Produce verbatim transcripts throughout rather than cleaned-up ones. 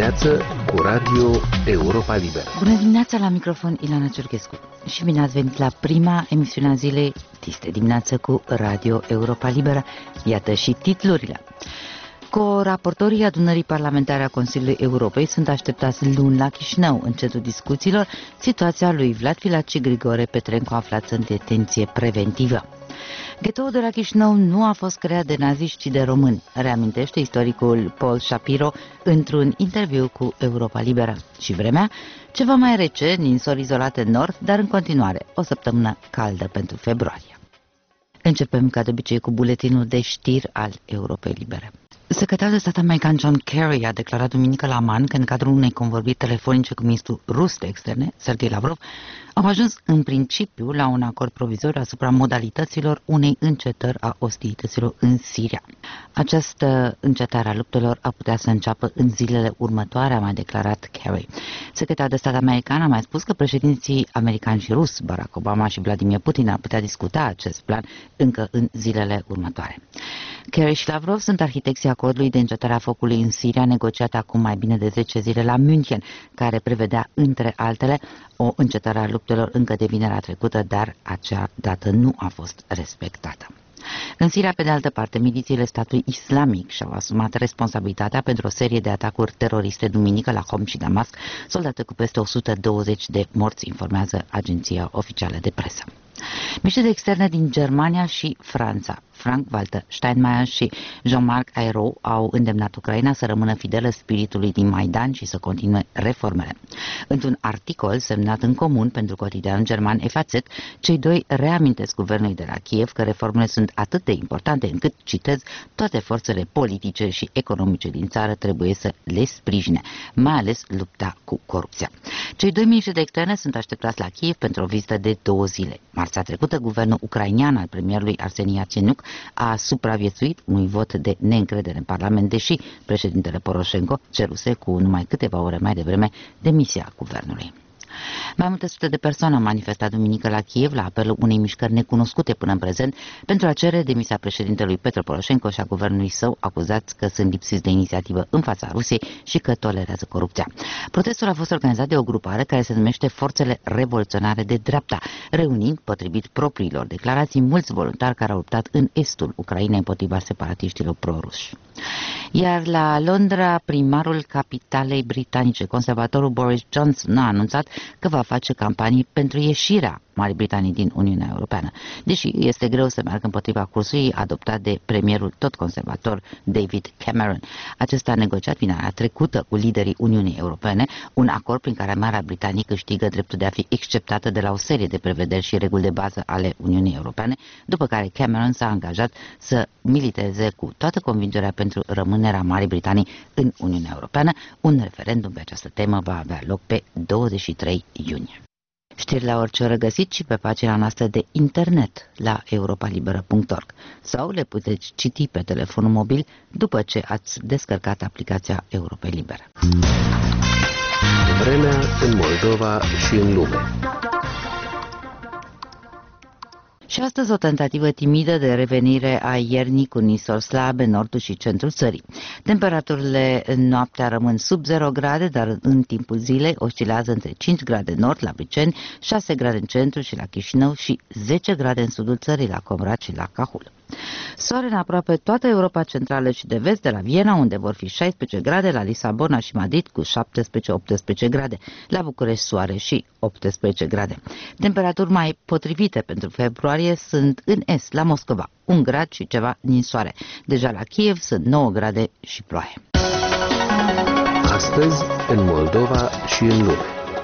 dimineață cu Radio Europa Liberă. Bună dimineața, la microfon Ilana Ciurchescu. Și bine ați venit la prima emisiune a zilei Tiste dimineață cu Radio Europa Liberă. Iată și titlurile. Co-raportorii adunării parlamentare a Consiliului Europei sunt așteptați luni la Chișinău, în centrul discuțiilor, situația lui Vlad Filat și Grigore Petrenco aflați în detenție preventivă. Ghetoul de la Chișinău nu a fost creat de naziști, ci de români, reamintește istoricul Paul Shapiro într-un interviu cu Europa Liberă. Și vremea, ceva mai rece, ninsori izolate în nord, dar în continuare o săptămână caldă pentru februarie. Începem ca de obicei cu buletinul de știri al Europei Libere. Secretarul de stat american John Kerry a declarat duminică la Amman că în cadrul unei convorbiri telefonice cu ministrul rus de externe, Sergei Lavrov, au ajuns în principiu la un acord provizoriu asupra modalităților unei încetări a ostilităților în Siria. Această încetare a luptelor a putea să înceapă în zilele următoare, a mai declarat Kerry. Secretarul de stat american a mai spus că președinții americani și rus, Barack Obama și Vladimir Putin, ar putea discuta acest plan încă în zilele următoare. Kerry și Lavrov sunt arhitecții acordului de încetare a focului în Siria, negociat acum mai bine de zece zile la München, care prevedea, între altele, o încetare a luptelor încă de vinerea trecută, dar acea dată nu a fost respectată. În Siria, pe de altă parte, milițiile statului islamic și-au asumat responsabilitatea pentru o serie de atacuri teroriste duminică la Homs și Damasc, soldate cu peste o sută douăzeci de morți, informează agenția oficială de presă. Miniștrii de externe din Germania și Franța, Frank-Walter Steinmeier și Jean-Marc Ayrault, au îndemnat Ucraina să rămână fidelă spiritului din Maidan și să continue reformele. Într-un articol semnat în comun pentru cotidianul german F A Z, cei doi reamintesc guvernului de la Kiev că reformele sunt atât de importante încât, citez, toate forțele politice și economice din țară trebuie să le sprijine, mai ales lupta cu corupția. Cei doi miniștri de externe sunt așteptați la Kiev pentru o vizită de două zile. Marțea trecută, guvernul ucrainean al premierului Arseni Yatsenyuk a supraviețuit unui vot de neîncredere în Parlament, deși președintele Poroșenko ceruse cu numai câteva ore mai devreme demisia guvernului. Mai multe sute de persoane au manifestat duminică la Kiev la apelul unei mișcări necunoscute până în prezent pentru a cere demisia președintelui Petro Poroșenko și a guvernului său, acuzați că sunt lipsiți de inițiativă în fața Rusiei și că tolerează corupția. Protestul a fost organizat de o grupare care se numește Forțele Revoluționare de Dreapta, reunind, potrivit propriilor declarații, mulți voluntari care au luptat în estul Ucrainei împotriva separatiștilor proruși. Iar la Londra, primarul capitalei britanice, conservatorul Boris Johnson, a anunțat că va face campanii pentru ieșirea Marii Britanii din Uniunea Europeană, deși este greu să meargă împotriva cursului adoptat de premierul tot conservator David Cameron. Acesta a negociat vinerea trecută cu liderii Uniunii Europene un acord prin care Marea Britanie câștigă dreptul de a fi exceptată de la o serie de prevederi și reguli de bază ale Uniunii Europene, după care Cameron s-a angajat să militeze cu toată convingerea pentru rămânerea Marii Britanii în Uniunea Europeană. Un referendum pe această temă va avea loc pe douăzeci și trei iunie. Știri la orice oră găsiți și pe pagina noastră de internet la europa liberă punct org sau le puteți citi pe telefonul mobil după ce ați descărcat aplicația Europei Libere. Vremea în Moldova și în lume. Și astăzi o tentativă timidă de revenire a iernii cu nisori slabe în nordul și centrul țării. Temperaturile noaptea rămân sub zero grade, dar în timpul zilei oscilează între cinci grade nord la Briceni, șase grade în centru și la Chișinău și zece grade în sudul țării la Comrat și la Cahul. Soare în aproape toată Europa Centrală și de Vest, de la Viena, unde vor fi șaisprezece grade, la Lisabona și Madrid cu șaptesprezece optsprezece grade, la București soare și optsprezece grade. Temperaturi mai potrivite pentru februarie sunt în est, la Moscova, un grad și ceva din soare. Deja la Kiev sunt nouă grade și ploaie. Astăzi, în Moldova și în lume.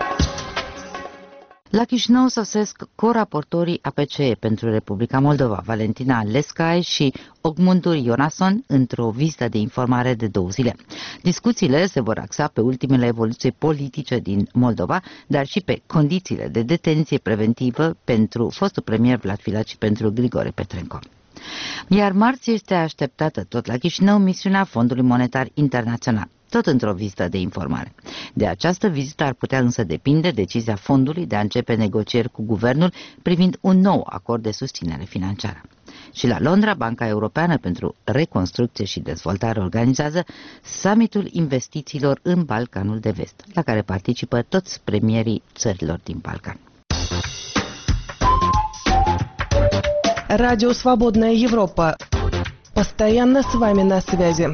La Chișinău sosesc coraportorii A P C E pentru Republica Moldova, Valentina Lescai și Ogmundur Ionason, într-o vizită de informare de două zile. Discuțiile se vor axa pe ultimele evoluții politice din Moldova, dar și pe condițiile de detenție preventivă pentru fostul premier Vlad Filat și pentru Grigore Petrenco. Iar marți este așteptată tot la Chișinău misiunea Fondului Monetar Internațional. tot într-o vizită de informare. De această vizită ar putea însă depinde decizia fondului de a începe negocieri cu guvernul privind un nou acord de susținere financiară. Și la Londra, Banca Europeană pentru Reconstrucție și Dezvoltare organizează summitul investițiilor în Balcanul de Vest, la care participă toți premierii țărilor din Balcan. Радио «Свободная Европа». Постоянно с вами на связи.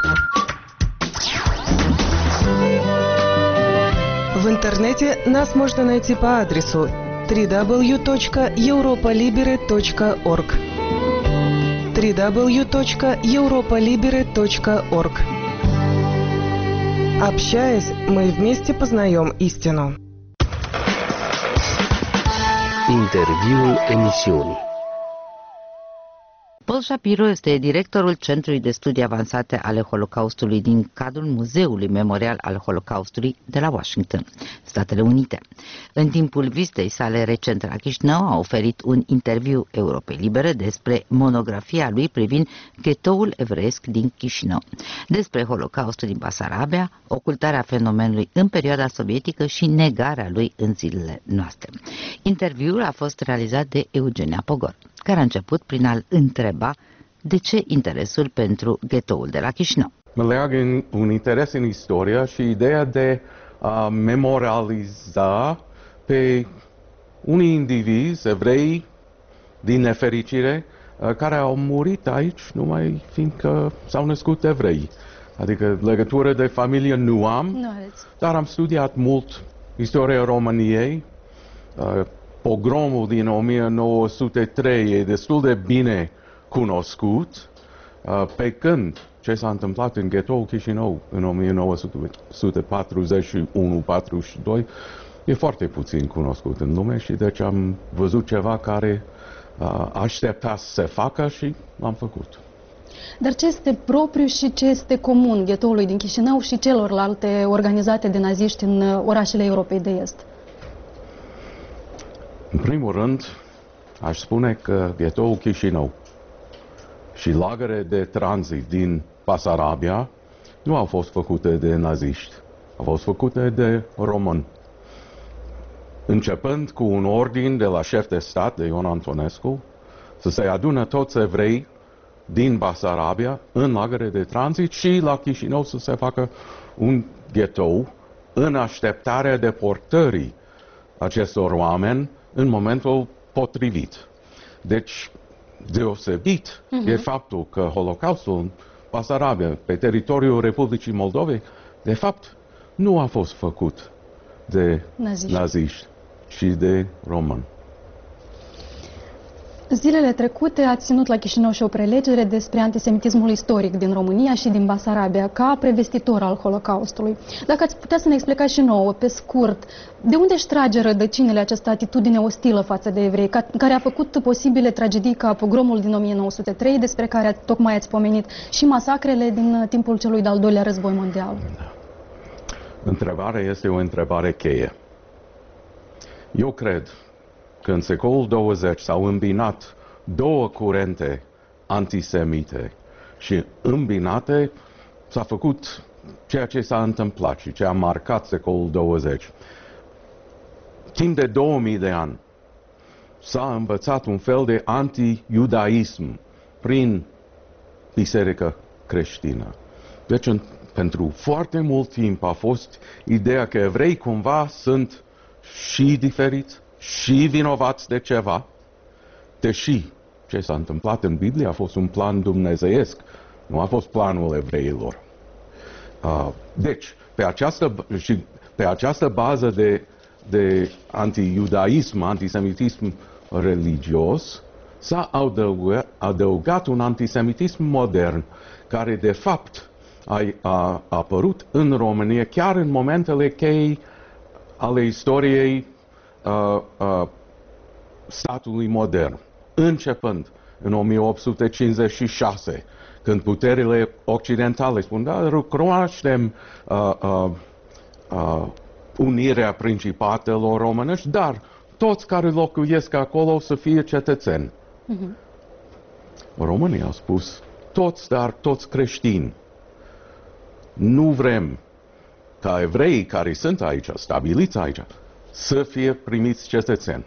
В интернете нас можно найти по адресу дабл ю дабл ю дабл ю точка европа либере точка орг дабл ю дабл ю дабл ю точка европа либере точка орг. Общаясь, мы вместе познаем истину. Interviul emisiunii. Paul Shapiro este directorul Centrului de Studii Avansate ale Holocaustului din cadrul Muzeului Memorial al Holocaustului de la Washington, Statele Unite. În timpul vizitei sale recent la Chișinău a oferit un interviu Europei Libere despre monografia lui privind ghetoul evreiesc din Chișinău, despre Holocaustul din Basarabia, ocultarea fenomenului în perioada sovietică și negarea lui în zilele noastre. Interviul a fost realizat de Eugenia Pogor, care a început prin a-l întreba de ce interesul pentru ghetoul de la Chișinău. Mă leagă un interes în istorie și ideea de a memorializa pe unii indivizi evrei din nefericire care au murit aici numai fiindcă s-au născut evrei. Adică legătură de familie nu am, no, dar am studiat mult istoria României. Pogromul din o mie nouă sute trei e destul de bine cunoscut, pe când ce s-a întâmplat în ghetoul Chișinău în o mie nouă sute patruzeci și unu patruzeci și doi e foarte puțin cunoscut în lume și deci am văzut ceva care aștepta să se facă și l-am făcut. Dar ce este propriu și ce este comun ghetoului din Chișinău și celorlalte organizate de naziști în orașele Europei de Est? În primul rând, aș spune că ghetoul Chișinău și lagăre de tranzit din Basarabia nu au fost făcute de naziști, au fost făcute de români. Începând cu un ordin de la șef de stat, de Ion Antonescu, să se adună toți evrei din Basarabia în lagăre de tranzit și la Chișinău să se facă un ghetou în așteptarea deportării acestor oameni în momentul potrivit. Deci, deosebit uh-huh. e faptul că Holocaustul în Basarabia, pe teritoriul Republicii Moldovei, de fapt, nu a fost făcut de naziști, naziști ci de români. Zilele trecute ați ținut la Chișinău și o prelegere despre antisemitismul istoric din România și din Basarabia, ca prevestitor al Holocaustului. Dacă ați putea să ne explicați și nouă, pe scurt, de unde își trage rădăcinile această atitudine ostilă față de evrei, care a făcut posibile tragedii ca pogromul din o mie nouă sute trei, despre care tocmai ați pomenit, și masacrele din timpul celui de-al doilea război mondial? Întrebarea este o întrebare cheie. Eu cred că în secolul douăzeci s-au îmbinat două curente antisemite și îmbinate s-a făcut ceea ce s-a întâmplat și ce a marcat secolul douăzeci. Timp de două mii de ani s-a învățat un fel de anti-iudaism prin biserica creștină. Deci în, pentru foarte mult timp a fost ideea că evrei cumva sunt și diferiți, și vinovați de ceva, deși ce s-a întâmplat în Biblie a fost un plan dumnezeiesc, nu a fost planul evreilor. Uh, deci, pe această, și pe această bază de, de anti-iudaism, antisemitism religios, s-a adăugat, adăugat un antisemitism modern, care de fapt a, a apărut în România chiar în momentele chei ale istoriei Uh, uh, statului modern, începând în o mie opt sute cincizeci și șase, când puterile occidentale spun, da, recunoaștem uh, uh, uh, unirea principatelor românești, dar toți care locuiesc acolo să fie cetățeni. Uh-huh. Românii au spus, toți, dar toți creștini. Nu vrem ca evreii care sunt aici, stabiliți aici, să fie primiți cetățeni.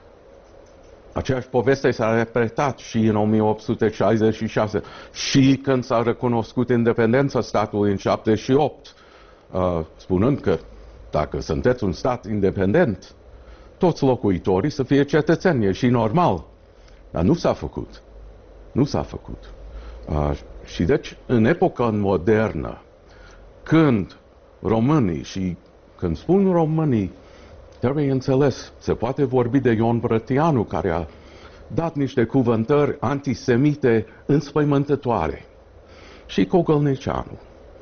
Aceeași poveste s-a repetat și în o mie opt sute șaizeci și șase și când s-a recunoscut independența statului în șaptezeci și opt, uh, spunând că dacă sunteți un stat independent, toți locuitorii să fie cetățeni, e și normal. Dar nu s-a făcut. Nu s-a făcut. Uh, și deci, în epoca modernă, când românii, și când spun românii, trebuie înțeles, se poate vorbi de Ion Brătianu, care a dat niște cuvântări antisemite înspăimântătoare. Și Cogălnicianu.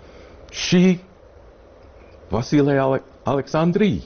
Și Vasile Ale- Alexandrii.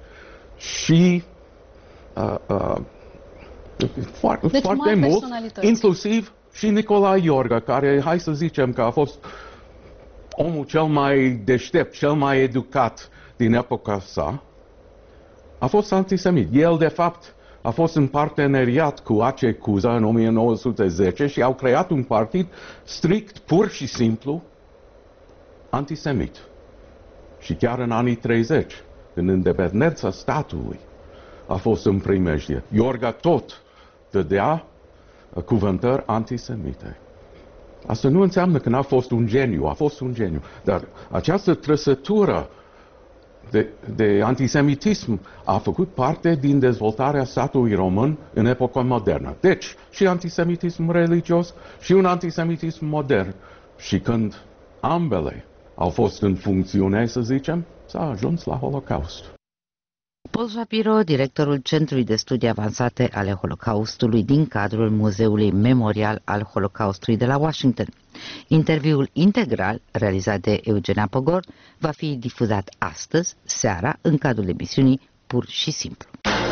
Și uh, uh, foarte, deci foarte mult, inclusiv și Nicolae Iorga, care, hai să zicem că a fost omul cel mai deștept, cel mai educat din epoca sa, a fost antisemit. El, de fapt, a fost în parteneriat cu A C Cuza în o mie nouă sute zece și au creat un partid strict, pur și simplu, antisemit. Și chiar în anii treizeci, în independența statului, a fost în primejdie. Iorga tot dădea cuvântări antisemite. Asta nu înseamnă că n-a fost un geniu, a fost un geniu. Dar această trăsătură de, de antisemitism a făcut parte din dezvoltarea statului român în epoca modernă. Deci, și antisemitism religios și un antisemitism modern. Și când ambele au fost în funcțiune, să zicem, s-a ajuns la Holocaust. Paul Shapiro, directorul Centrului de Studii Avansate ale Holocaustului din cadrul Muzeului Memorial al Holocaustului de la Washington. Interviul integral, realizat de Eugenia Pogor, va fi difuzat astăzi, seara, în cadrul emisiunii Pur și Simplu.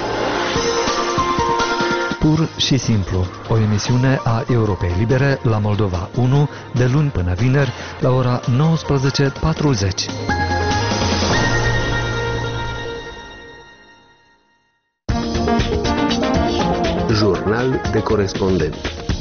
Pur și Simplu, o emisiune a Europei Libere la Moldova unu, de luni până vineri, la ora nouăsprezece patruzeci. Jurnal de corespondent.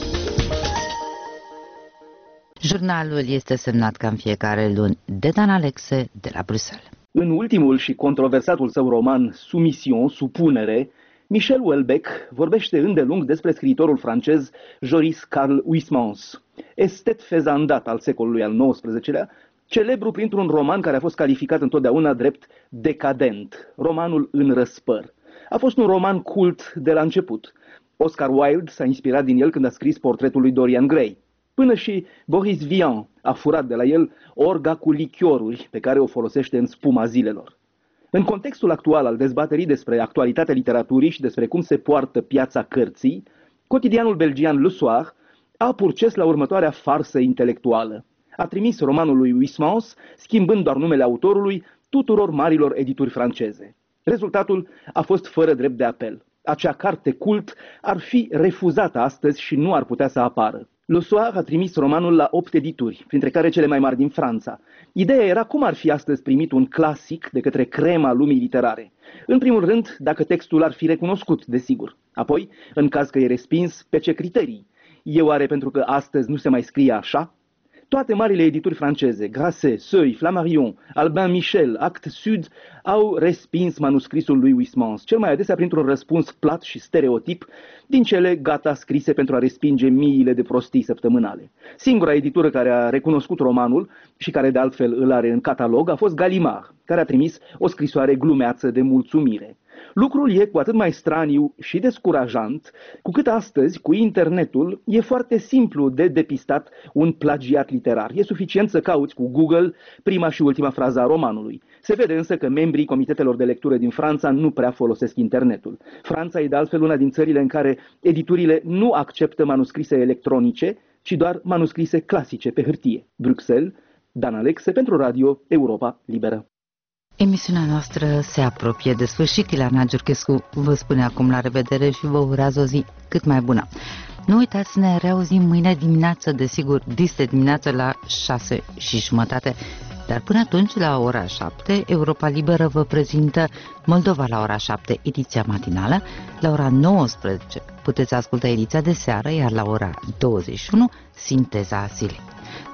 Jurnalul este semnat ca în fiecare luni de Dan Alexe de la Bruxelles. În ultimul și controversatul său roman Soumission, Supunere, Michel Houellebecq vorbește îndelung despre scriitorul francez Joris Carl Huysmans, estet fezandat al secolului al nouăsprezecelea, celebru printr-un roman care a fost calificat întotdeauna drept decadent, romanul în răspăr. A fost un roman cult de la început. Oscar Wilde s-a inspirat din el când a scris portretul lui Dorian Gray. Până și Boris Vian a furat de la el orga cu lichioruri pe care o folosește în spuma zilelor. În contextul actual al dezbaterii despre actualitatea literaturii și despre cum se poartă piața cărții, cotidianul belgian Le Soir a purces la următoarea farsă intelectuală. A trimis romanul lui Huysmans, schimbând doar numele autorului, tuturor marilor edituri franceze. Rezultatul a fost fără drept de apel. Acea carte cult ar fi refuzată astăzi și nu ar putea să apară. Le Soir a trimis romanul la opt edituri, printre care cele mai mari din Franța. Ideea era cum ar fi astăzi primit un clasic de către crema lumii literare. În primul rând, dacă textul ar fi recunoscut, desigur. Apoi, în caz că e respins, pe ce criterii? E oare pentru că astăzi nu se mai scrie așa? Toate marile edituri franceze, Grasset, Seuil, Flammarion, Albin Michel, Actes Sud, au respins manuscrisul lui Huysmans, cel mai adesea printr-un răspuns plat și stereotip din cele gata scrise pentru a respinge miile de prostii săptămânale. Singura editură care a recunoscut romanul și care de altfel îl are în catalog a fost Gallimard, care a trimis o scrisoare glumeață de mulțumire. Lucrul e cu atât mai straniu și descurajant, cu cât astăzi, cu internetul, e foarte simplu de depistat un plagiat literar. E suficient să cauți cu Google prima și ultima frază a romanului. Se vede însă că membrii comitetelor de lectură din Franța nu prea folosesc internetul. Franța e de altfel una din țările în care editurile nu acceptă manuscrise electronice, ci doar manuscrise clasice pe hârtie. Bruxelles, Dan Alexe pentru Radio Europa Liberă. Emisiunea noastră se apropie de sfârșit. Ileana Giurchescu vă spune acum la revedere și vă urează o zi cât mai bună. Nu uitați să ne reauzim mâine dimineață, desigur, dis de dimineață la șase și jumătate. Dar până atunci, la ora șapte, Europa Liberă vă prezintă Moldova la ora șapte, ediția matinală. La ora nouăsprezece puteți asculta ediția de seară, iar la ora douăzeci și unu, sinteza zilei.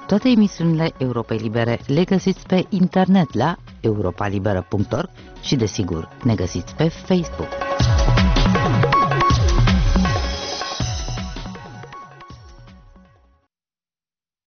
Toate emisiunile Europei Libere le găsiți pe internet la europa liberă punct org și, desigur, ne găsiți pe Facebook.